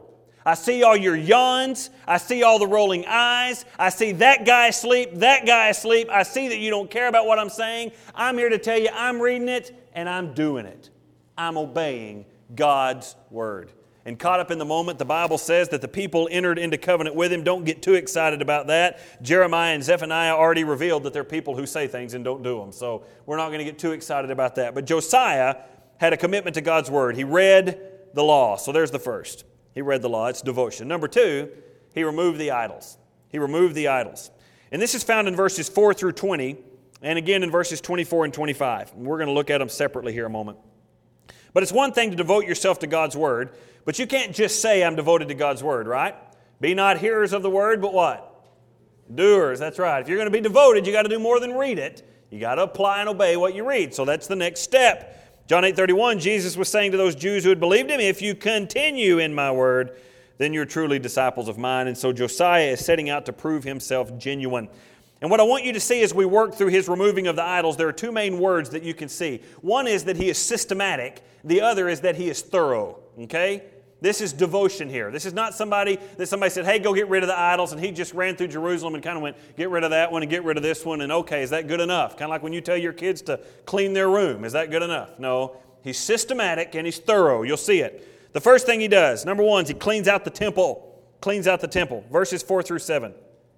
I see all your yawns. I see all the rolling eyes. I see that guy asleep, that guy asleep. I see that you don't care about what I'm saying. I'm here to tell you I'm reading it and I'm doing it. I'm obeying God's Word. And caught up in the moment, the Bible says that the people entered into covenant with Him. Don't get too excited about that. Jeremiah and Zephaniah already revealed that they're people who say things and don't do them. So we're not going to get too excited about that. But Josiah had a commitment to God's Word. He read the law. So there's the first. He read the law. It's devotion. Number two, he removed the idols. He removed the idols. And this is found in verses four through twenty, and again in verses twenty-four and twenty-five. And we're going to look at them separately here a moment. But it's one thing to devote yourself to God's Word, but you can't just say, I'm devoted to God's Word, right? Be not hearers of the Word, but what? Doers, that's right. If you're going to be devoted, you got to do more than read it. You got to apply and obey what you read. So that's the next step. John eight thirty-one, Jesus was saying to those Jews who had believed Him, if you continue in my word, then you're truly disciples of mine. And so Josiah is setting out to prove himself genuine. And what I want you to see as we work through his removing of the idols, there are two main words that you can see. One is that he is systematic. The other is that he is thorough. Okay? This is devotion here. This is not somebody that somebody said, hey, go get rid of the idols, and he just ran through Jerusalem and kind of went, get rid of that one and get rid of this one, and okay, is that good enough? Kind of like when you tell your kids to clean their room. Is that good enough? No. He's systematic and he's thorough. You'll see it. The first thing he does, number one, is he cleans out the temple. Cleans out the temple. Verses four through seven.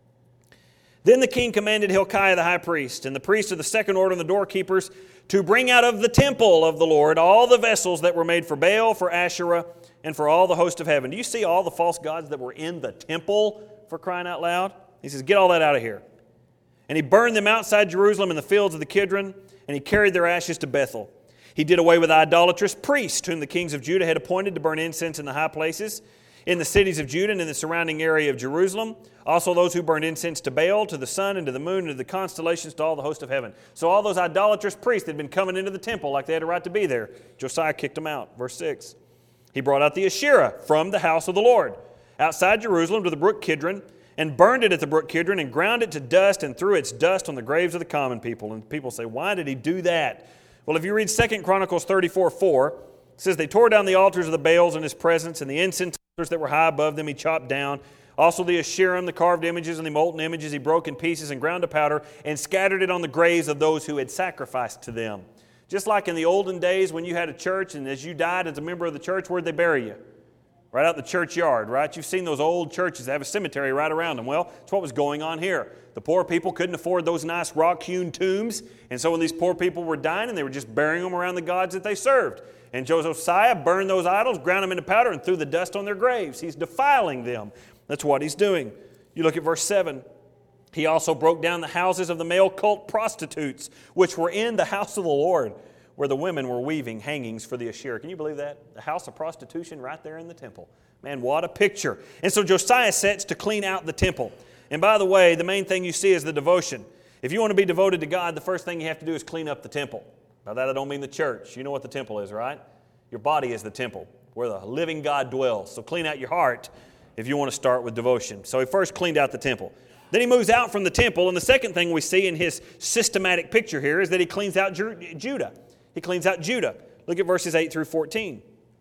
Then the king commanded Hilkiah the high priest and the priest of the second order and the doorkeepers to bring out of the temple of the Lord all the vessels that were made for Baal, for Asherah, and for all the host of heaven. Do you see all the false gods that were in the temple, for crying out loud? He says, get all that out of here. And he burned them outside Jerusalem in the fields of the Kidron, and he carried their ashes to Bethel. He did away with idolatrous priests, whom the kings of Judah had appointed to burn incense in the high places, in the cities of Judah and in the surrounding area of Jerusalem. Also those who burned incense to Baal, to the sun, and to the moon, and to the constellations, to all the host of heaven. So all those idolatrous priests that had been coming into the temple like they had a right to be there, Josiah kicked them out. Verse six. He brought out the Asherah from the house of the Lord, outside Jerusalem to the brook Kidron, and burned it at the brook Kidron, and ground it to dust, and threw its dust on the graves of the common people. And people say, why did he do that? Well, if you read Second Chronicles thirty-four four, it says, they tore down the altars of the Baals in his presence, and the incense altars that were high above them he chopped down. Also the Asherim, the carved images, and the molten images he broke in pieces and ground to powder, and scattered it on the graves of those who had sacrificed to them. Just like in the olden days when you had a church, and as you died as a member of the church, where'd they bury you? Right out in the churchyard, right? You've seen those old churches that have a cemetery right around them. Well, that's what was going on here. The poor people couldn't afford those nice rock-hewn tombs, and so when these poor people were dying, and they were just burying them around the gods that they served. And Josiah burned those idols, ground them into powder, and threw the dust on their graves. He's defiling them. That's what he's doing. You look at verse seven. He also broke down the houses of the male cult prostitutes, which were in the house of the Lord, where the women were weaving hangings for the Asherah. Can you believe that? The house of prostitution right there in the temple. Man, what a picture. And so Josiah sets to clean out the temple. And by the way, the main thing you see is the devotion. If you want to be devoted to God, the first thing you have to do is clean up the temple. By that I don't mean the church. You know what the temple is, right? Your body is the temple where the living God dwells. So clean out your heart if you want to start with devotion. So he first cleaned out the temple. Then he moves out from the temple, and the second thing we see in his systematic picture here is that he cleans out Judah. He cleans out Judah. Look at verses eight through fourteen.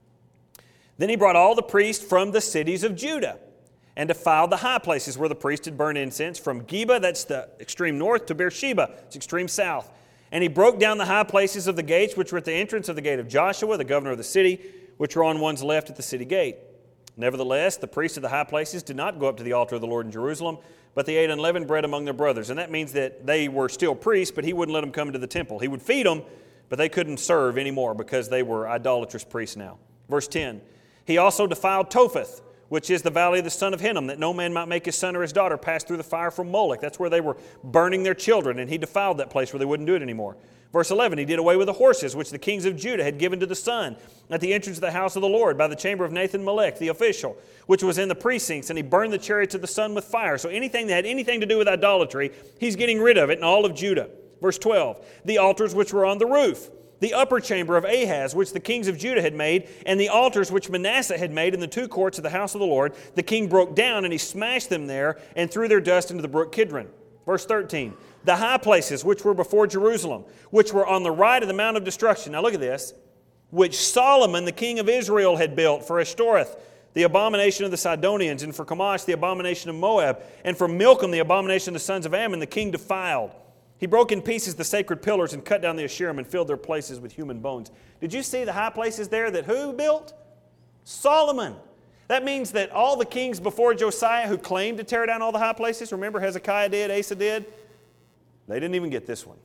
Then he brought all the priests from the cities of Judah and defiled the high places where the priests had burned incense, from Geba, that's the extreme north, to Beersheba, it's extreme south. And he broke down the high places of the gates, which were at the entrance of the gate of Joshua, the governor of the city, which were on one's left at the city gate. Nevertheless, the priests of the high places did not go up to the altar of the Lord in Jerusalem, but they ate unleavened bread among their brothers. And that means that they were still priests, but he wouldn't let them come into the temple. He would feed them, but they couldn't serve anymore because they were idolatrous priests now. Verse ten, he also defiled Topheth, which is the valley of the son of Hinnom, that no man might make his son or his daughter pass through the fire from Molech. That's where they were burning their children, and he defiled that place where they wouldn't do it anymore. Verse eleven, he did away with the horses, which the kings of Judah had given to the sun at the entrance of the house of the Lord, by the chamber of Nathan Melech, the official, which was in the precincts, and he burned the chariots of the sun with fire. So anything that had anything to do with idolatry, he's getting rid of it in all of Judah. Verse twelve, the altars which were on the roof, the upper chamber of Ahaz, which the kings of Judah had made, and the altars which Manasseh had made in the two courts of the house of the Lord, the king broke down, and he smashed them there, and threw their dust into the brook Kidron. Verse thirteen, the high places which were before Jerusalem, which were on the right of the Mount of Destruction. Now look at this. Which Solomon, the king of Israel, had built for Ashtoreth, the abomination of the Sidonians, and for Chemosh, the abomination of Moab, and for Milcom, the abomination of the sons of Ammon, the king defiled. He broke in pieces the sacred pillars and cut down the Asherim and filled their places with human bones. Did you see the high places there that who built? Solomon. That means that all the kings before Josiah who claimed to tear down all the high places, remember Hezekiah did, Asa did, they didn't even get this one.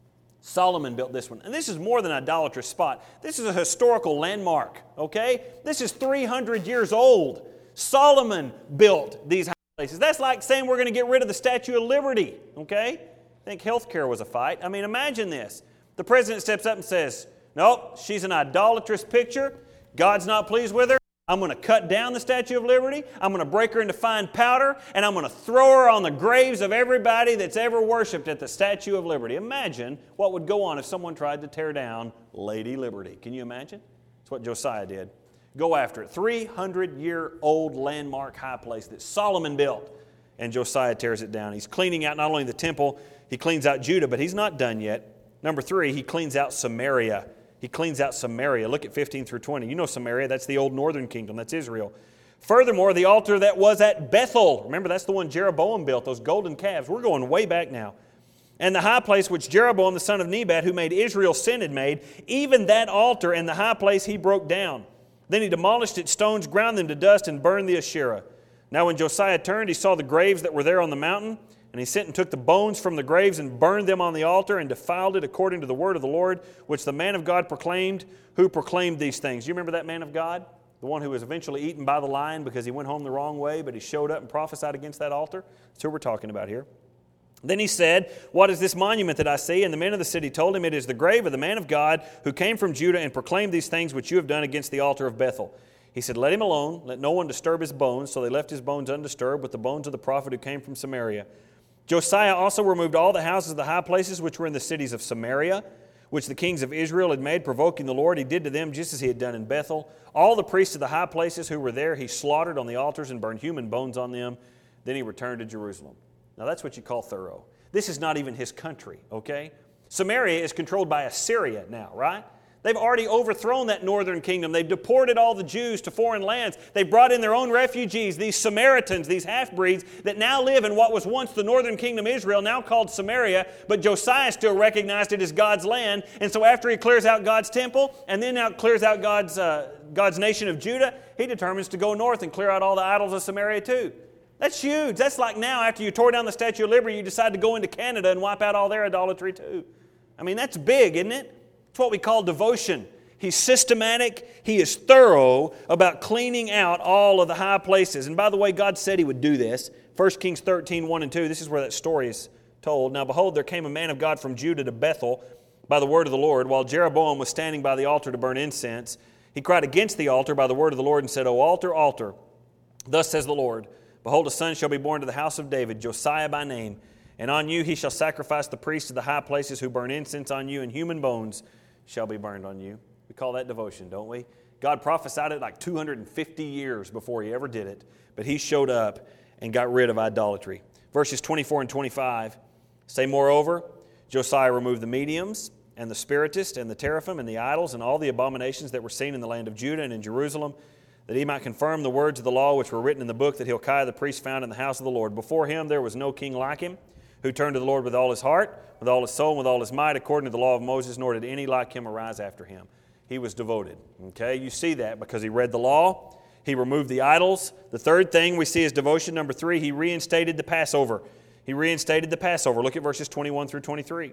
Solomon built this one. And this is more than an idolatrous spot. This is a historical landmark, okay? This is three hundred years old. Solomon built these high places. That's like saying we're going to get rid of the Statue of Liberty, okay? I think health care was a fight. I mean, imagine this. The president steps up and says, nope, she's an idolatrous picture. God's not pleased with her. I'm going to cut down the Statue of Liberty. I'm going to break her into fine powder, and I'm going to throw her on the graves of everybody that's ever worshipped at the Statue of Liberty. Imagine what would go on if someone tried to tear down Lady Liberty. Can you imagine? That's what Josiah did. Go after it. three hundred year old landmark high place that Solomon built, and Josiah tears it down. He's cleaning out not only the temple, he cleans out Judah, but he's not done yet. Number three, he cleans out Samaria. He cleans out Samaria. Look at fifteen through twenty. You know Samaria, that's the old northern kingdom, that's Israel. Furthermore, the altar that was at Bethel, remember that's the one Jeroboam built, those golden calves. We're going way back now. And the high place which Jeroboam the son of Nebat, who made Israel sin, had made, even that altar and the high place he broke down. Then he demolished its stones, ground them to dust, and burned the Asherah. Now when Josiah turned, he saw the graves that were there on the mountain, and he sent and took the bones from the graves and burned them on the altar and defiled it according to the word of the Lord, which the man of God proclaimed, who proclaimed these things. You remember that man of God? The one who was eventually eaten by the lion because he went home the wrong way, but he showed up and prophesied against that altar. That's who we're talking about here. Then he said, what is this monument that I see? And the men of the city told him, it is the grave of the man of God who came from Judah and proclaimed these things which you have done against the altar of Bethel. He said, let him alone, let no one disturb his bones. So they left his bones undisturbed with the bones of the prophet who came from Samaria. Josiah also removed all the houses of the high places which were in the cities of Samaria, which the kings of Israel had made, provoking the Lord. He did to them just as he had done in Bethel. All the priests of the high places who were there, he slaughtered on the altars and burned human bones on them. Then he returned to Jerusalem. Now that's what you call thorough. This is not even his country, okay? Samaria is controlled by Assyria now, right? They've already overthrown that northern kingdom. They've deported all the Jews to foreign lands. They've brought in their own refugees, these Samaritans, these half-breeds that now live in what was once the northern kingdom Israel, now called Samaria, but Josiah still recognized it as God's land. And so after he clears out God's temple and then now clears out God's, uh, God's nation of Judah, he determines to go north and clear out all the idols of Samaria too. That's huge. That's like now after you tore down the Statue of Liberty, you decide to go into Canada and wipe out all their idolatry too. I mean, that's big, isn't it? It's what we call devotion. He's systematic. He is thorough about cleaning out all of the high places. And by the way, God said He would do this. First Kings thirteen, one and two, this is where that story is told. Now behold, there came a man of God from Judah to Bethel by the word of the Lord, while Jeroboam was standing by the altar to burn incense. He cried against the altar by the word of the Lord and said, O altar, altar, thus says the Lord, behold, a son shall be born to the house of David, Josiah by name, and on you he shall sacrifice the priests of the high places who burn incense on you, and human bones shall be burned on you. We call that devotion, don't we? God prophesied it like two hundred fifty years before He ever did it, but He showed up and got rid of idolatry. Verses twenty-four and twenty-five say, moreover, Josiah removed the mediums and the spiritists and the teraphim and the idols and all the abominations that were seen in the land of Judah and in Jerusalem, that he might confirm the words of the law which were written in the book that Hilkiah the priest found in the house of the Lord. Before him there was no king like him, who turned to the Lord with all his heart, with all his soul, and with all his might, according to the law of Moses, nor did any like him arise after him. He was devoted. Okay, you see that because he read the law, he removed the idols. The third thing we see is devotion. Number three, he reinstated the Passover. He reinstated the Passover. Look at verses twenty-one through twenty-three.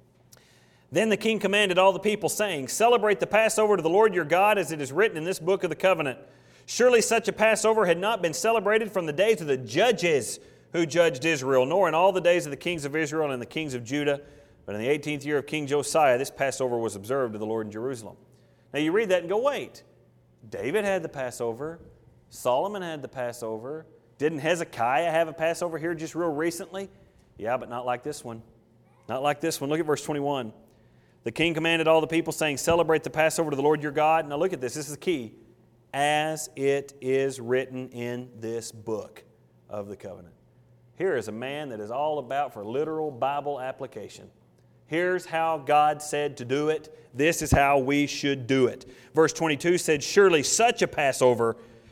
Then the king commanded all the people, saying, celebrate the Passover to the Lord your God, as it is written in this book of the covenant. Surely such a Passover had not been celebrated from the days of the judges who judged Israel, nor in all the days of the kings of Israel and the kings of Judah. But in the eighteenth year of King Josiah, this Passover was observed to the Lord in Jerusalem. Now you read that and go, wait, David had the Passover. Solomon had the Passover. Didn't Hezekiah have a Passover here just real recently? Yeah, but not like this one. Not like this one. Look at verse twenty-one. The king commanded all the people, saying, celebrate the Passover to the Lord your God. Now look at this. This is the key. As it is written in this book of the covenant. Here is a man that is all about for literal Bible application. Here's how God said to do it. This is how we should do it. Verse twenty-two said, surely such a Passover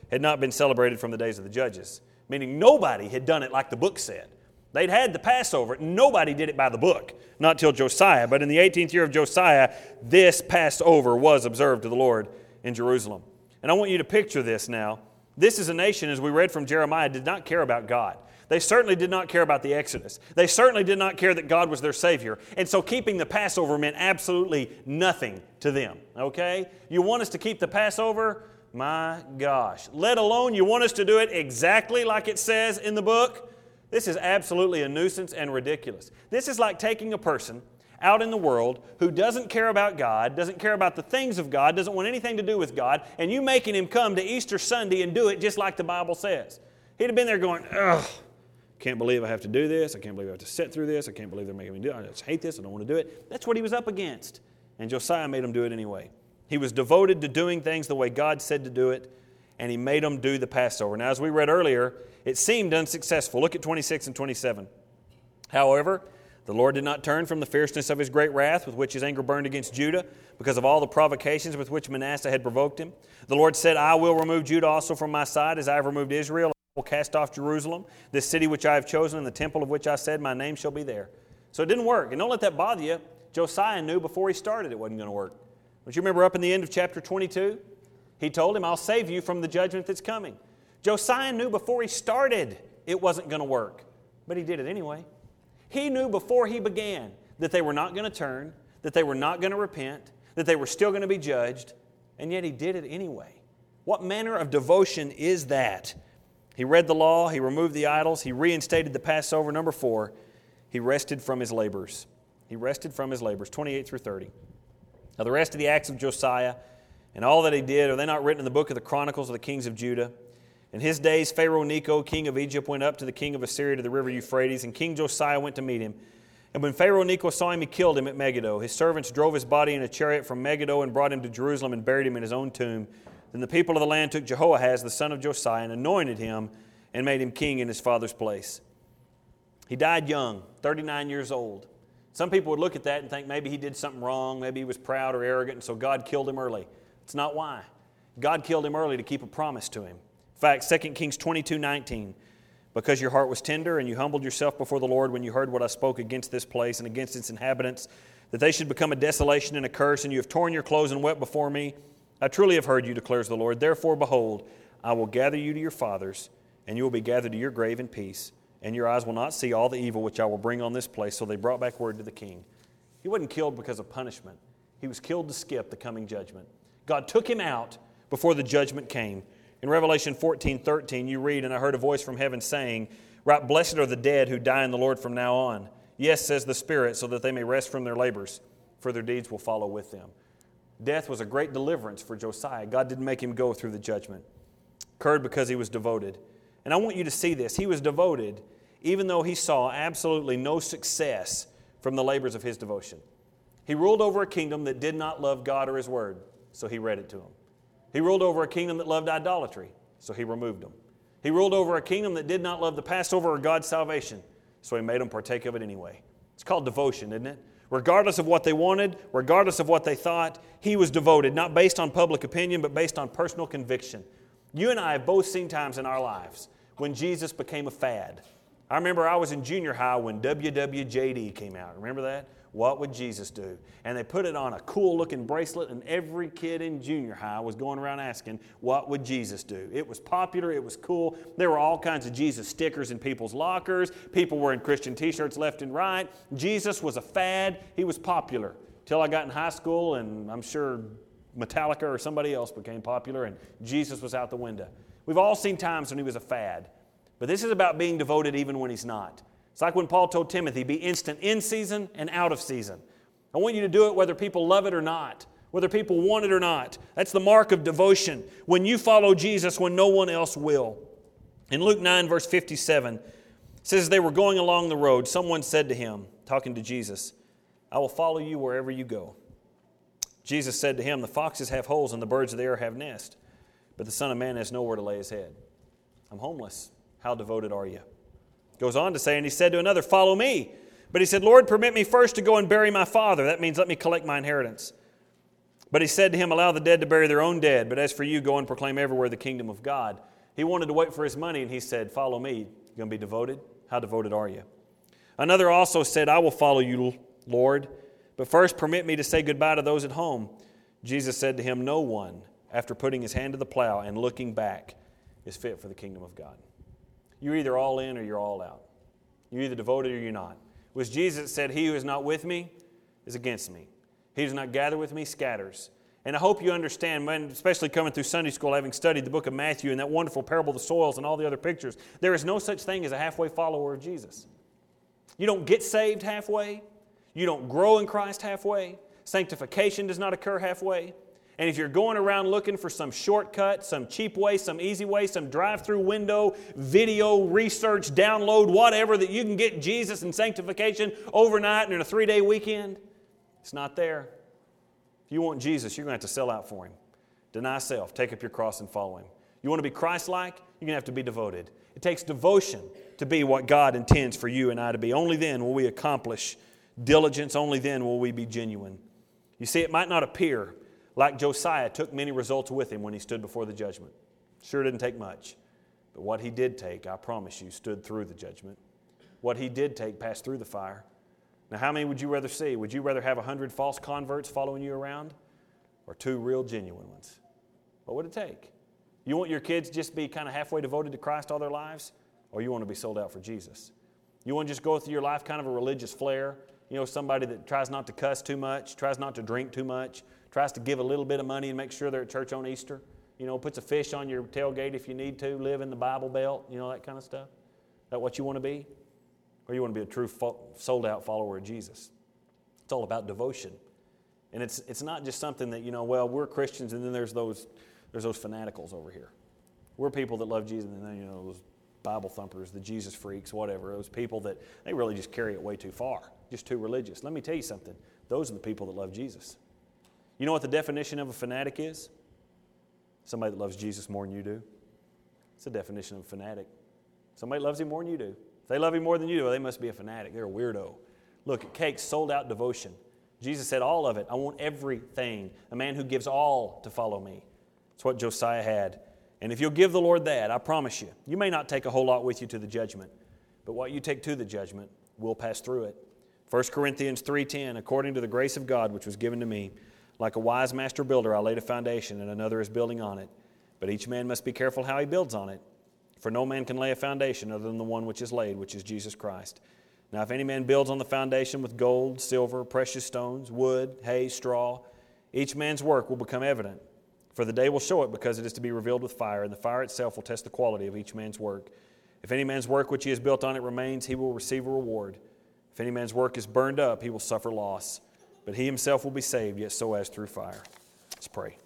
had not been celebrated from the days of the judges, meaning nobody had done it like the book said. They'd had the Passover. Nobody did it by the book, not till Josiah. But in the eighteenth year of Josiah, this Passover was observed to the Lord in Jerusalem. And I want you to picture this now. This is a nation, as we read from Jeremiah, did not care about God. They certainly did not care about the Exodus. They certainly did not care that God was their Savior. And so keeping the Passover meant absolutely nothing to them. Okay? You want us to keep the Passover? My gosh. Let alone you want us to do it exactly like it says in the book? This is absolutely a nuisance and ridiculous. This is like taking a person out in the world who doesn't care about God, doesn't care about the things of God, doesn't want anything to do with God, and you making him come to Easter Sunday and do it just like the Bible says. He'd have been there going, ugh, can't believe I have to do this. I can't believe I have to sit through this. I can't believe they're making me do it. I just hate this. I don't want to do it. That's what he was up against. And Josiah made him do it anyway. He was devoted to doing things the way God said to do it, and he made them do the Passover. Now, as we read earlier, it seemed unsuccessful. Look at twenty-six and twenty-seven. However, the Lord did not turn from the fierceness of his great wrath with which his anger burned against Judah because of all the provocations with which Manasseh had provoked him. The Lord said, I will remove Judah also from my side as I have removed Israel. I will cast off Jerusalem, this city which I have chosen, and the temple of which I said, my name shall be there. So it didn't work. And don't let that bother you. Josiah knew before he started it wasn't going to work. Don't you remember up in the end of chapter twenty-two? He told him, I'll save you from the judgment that's coming. Josiah knew before he started it wasn't going to work, but he did it anyway. He knew before he began that they were not going to turn, that they were not going to repent, that they were still going to be judged, and yet he did it anyway. What manner of devotion is that? He read the law, he removed the idols, he reinstated the Passover. Number four, he rested from his labors. He rested from his labors, twenty-eight through thirty. Now the rest of the acts of Josiah and all that he did, are they not written in the book of the Chronicles of the kings of Judah? In his days, Pharaoh Necho, king of Egypt, went up to the king of Assyria to the river Euphrates, and King Josiah went to meet him. And when Pharaoh Necho saw him, he killed him at Megiddo. His servants drove his body in a chariot from Megiddo and brought him to Jerusalem and buried him in his own tomb. Then the people of the land took Jehoahaz, the son of Josiah, and anointed him and made him king in his father's place. He died young, thirty-nine years old. Some people would look at that and think maybe he did something wrong, maybe he was proud or arrogant, and so God killed him early. It's not why. God killed him early to keep a promise to him. In fact, Second Kings twenty-two nineteen, because your heart was tender and you humbled yourself before the Lord when you heard what I spoke against this place and against its inhabitants, that they should become a desolation and a curse, and you have torn your clothes and wept before me, I truly have heard you, declares the Lord. Therefore, behold, I will gather you to your fathers, and you will be gathered to your grave in peace, and your eyes will not see all the evil which I will bring on this place. So they brought back word to the king. He wasn't killed because of punishment. He was killed to skip the coming judgment. God took him out before the judgment came. In Revelation fourteen thirteen, you read, and I heard a voice from heaven saying, right, blessed are the dead who die in the Lord from now on. Yes, says the Spirit, so that they may rest from their labors, for their deeds will follow with them. Death was a great deliverance for Josiah. God didn't make him go through the judgment. Occurred because he was devoted. And I want you to see this. He was devoted even though he saw absolutely no success from the labors of his devotion. He ruled over a kingdom that did not love God or His Word, so He read it to him. He ruled over a kingdom that loved idolatry, so He removed them. He ruled over a kingdom that did not love the Passover or God's salvation, so He made them partake of it anyway. It's called devotion, isn't it? Regardless of what they wanted, regardless of what they thought, he was devoted, not based on public opinion, but based on personal conviction. You and I have both seen times in our lives when Jesus became a fad. I remember I was in junior high when W W J D came out. Remember that? What would Jesus do? And they put it on a cool-looking bracelet, and every kid in junior high was going around asking, what would Jesus do? It was popular. It was cool. There were all kinds of Jesus stickers in people's lockers. People wearing Christian T-shirts left and right. Jesus was a fad. He was popular till I got in high school, and I'm sure Metallica or somebody else became popular, and Jesus was out the window. We've all seen times when he was a fad. But this is about being devoted even when he's not. It's like when Paul told Timothy, be instant in season and out of season. I want you to do it whether people love it or not, whether people want it or not. That's the mark of devotion, when you follow Jesus when no one else will. In Luke nine, verse fifty-seven, it says, as they were going along the road, someone said to him, talking to Jesus, I will follow you wherever you go. Jesus said to him, the foxes have holes and the birds of the air have nests, but the Son of Man has nowhere to lay his head. I'm homeless. How devoted are you? Goes on to say, and he said to another, follow me. But he said, Lord, permit me first to go and bury my father. That means let me collect my inheritance. But he said to him, allow the dead to bury their own dead, but as for you, go and proclaim everywhere the kingdom of God. He wanted to wait for his money, and he said, follow me. You're going to be devoted? How devoted are you? Another also said, I will follow you, Lord, but first permit me to say goodbye to those at home. Jesus said to him, no one, after putting his hand to the plow and looking back, is fit for the kingdom of God. You're either all in or you're all out. You're either devoted or you're not. It was Jesus that said, he who is not with me is against me. He does not gather with me, scatters. And I hope you understand, man, especially coming through Sunday school, having studied the book of Matthew and that wonderful parable of the soils and all the other pictures, there is no such thing as a halfway follower of Jesus. You don't get saved halfway. You don't grow in Christ halfway. Sanctification does not occur halfway. And if you're going around looking for some shortcut, some cheap way, some easy way, some drive-through window, video, research, download, whatever, that you can get Jesus and sanctification overnight and in a three-day weekend, it's not there. If you want Jesus, you're going to have to sell out for Him. Deny self, take up your cross and follow Him. You want to be Christ-like, you're going to have to be devoted. It takes devotion to be what God intends for you and I to be. Only then will we accomplish diligence. Only then will we be genuine. You see, it might not appear like Josiah took many results with him when he stood before the judgment. Sure didn't take much. But what he did take, I promise you, stood through the judgment. What he did take passed through the fire. Now, how many would you rather see? Would you rather have a hundred false converts following you around or two real genuine ones? What would it take? You want your kids just be kind of halfway devoted to Christ all their lives, or you want to be sold out for Jesus? You want to just go through your life kind of a religious flair? You know, somebody that tries not to cuss too much, tries not to drink too much, tries to give a little bit of money and make sure they're at church on Easter. You know, puts a fish on your tailgate if you need to, live in the Bible Belt, you know, that kind of stuff. Is that what you want to be? Or you want to be a true sold-out follower of Jesus? It's all about devotion. And it's it's not just something that, you know, well, we're Christians and then there's those there's those fanaticals over here. We're people that love Jesus and then, you know, those Bible thumpers, the Jesus freaks, whatever, those people that they really just carry it way too far, just too religious. Let me tell you something. Those are the people that love Jesus. You know what the definition of a fanatic is? Somebody that loves Jesus more than you do. It's the definition of a fanatic. Somebody loves Him more than you do. If they love Him more than you do, well, they must be a fanatic. They're a weirdo. Look, at Cake's sold-out devotion. Jesus said, all of it. I want everything. A man who gives all to follow me. That's what Josiah had. And if you'll give the Lord that, I promise you, you may not take a whole lot with you to the judgment, but what you take to the judgment will pass through it. First Corinthians three ten, according to the grace of God which was given to me, like a wise master builder, I laid a foundation, and another is building on it. But each man must be careful how he builds on it. For no man can lay a foundation other than the one which is laid, which is Jesus Christ. Now if any man builds on the foundation with gold, silver, precious stones, wood, hay, straw, each man's work will become evident. For the day will show it, because it is to be revealed with fire, and the fire itself will test the quality of each man's work. If any man's work which he has built on it remains, he will receive a reward. If any man's work is burned up, he will suffer loss. But he himself will be saved, yet so as through fire. Let's pray.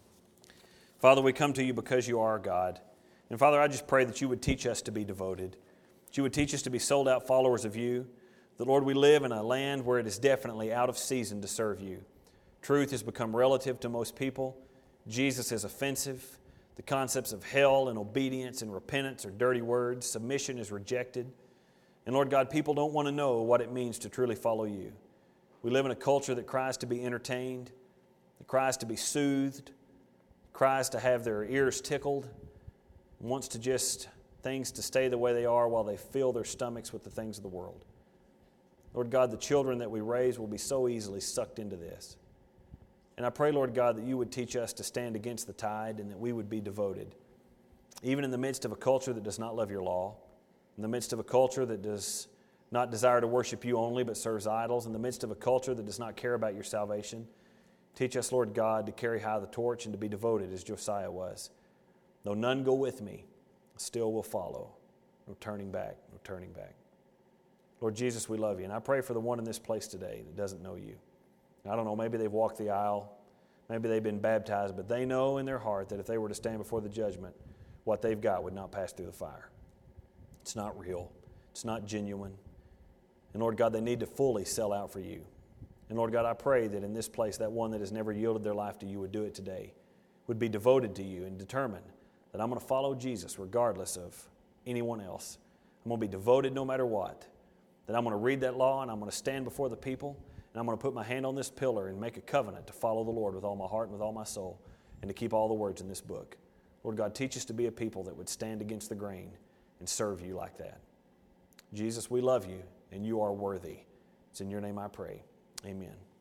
Father, we come to you because you are our God. And Father, I just pray that you would teach us to be devoted, that you would teach us to be sold-out followers of you, that, Lord, we live in a land where it is definitely out of season to serve you. Truth has become relative to most people. Jesus is offensive. The concepts of hell and obedience and repentance are dirty words. Submission is rejected. And Lord God, people don't want to know what it means to truly follow you. We live in a culture that cries to be entertained, that cries to be soothed, cries to have their ears tickled, and wants to just things to stay the way they are while they fill their stomachs with the things of the world. Lord God, the children that we raise will be so easily sucked into this. And I pray, Lord God, that you would teach us to stand against the tide and that we would be devoted. Even in the midst of a culture that does not love your law, in the midst of a culture that does not desire to worship you only but serves idols, in the midst of a culture that does not care about your salvation, teach us, Lord God, to carry high the torch and to be devoted as Josiah was. Though none go with me, still will follow. No turning back, no turning back. Lord Jesus, we love you. And I pray for the one in this place today that doesn't know you. I don't know, maybe they've walked the aisle, maybe they've been baptized, but they know in their heart that if they were to stand before the judgment, what they've got would not pass through the fire. It's not real. It's not genuine. And Lord God, they need to fully sell out for you. And Lord God, I pray that in this place, that one that has never yielded their life to you would do it today, would be devoted to you and determined that I'm going to follow Jesus regardless of anyone else. I'm going to be devoted no matter what. That I'm going to read that law and I'm going to stand before the people and I'm going to put my hand on this pillar and make a covenant to follow the Lord with all my heart and with all my soul, and to keep all the words in this book. Lord God, teach us to be a people that would stand against the grain and serve you like that. Jesus, we love you, and you are worthy. It's in your name I pray. Amen.